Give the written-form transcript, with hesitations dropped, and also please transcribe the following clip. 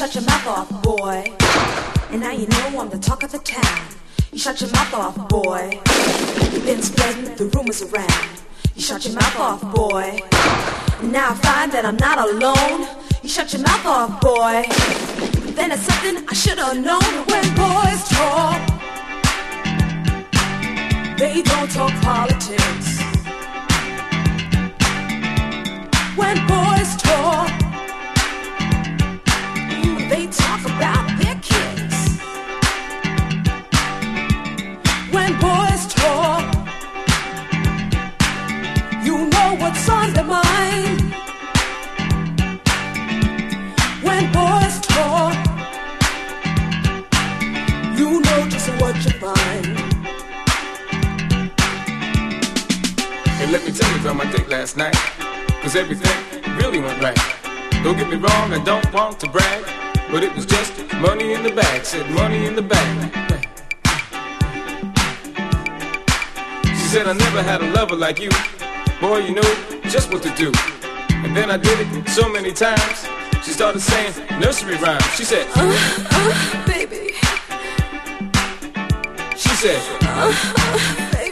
shut your mouth off, boy. And now you know I'm the talk of the town. You shut your mouth off, boy. You've been spreading the rumors around. You shut your mouth off, boy. And now I find that I'm not alone. You shut your mouth off, boy. Then it's something I should have known. When boys talk, they don't talk politics. When boys talk, they talk about their kids. When boys talk, you know what's on their mind. When boys talk, you know just what you find. Hey, let me tell you about my date last night, 'cause everything really went right. Don't get me wrong, I don't want to brag, but it was just money in the bag, said money in the bag. She said I never had a lover like you. Boy, you know just what to do. And then I did it so many times. She started saying nursery rhymes. She said, baby. She said,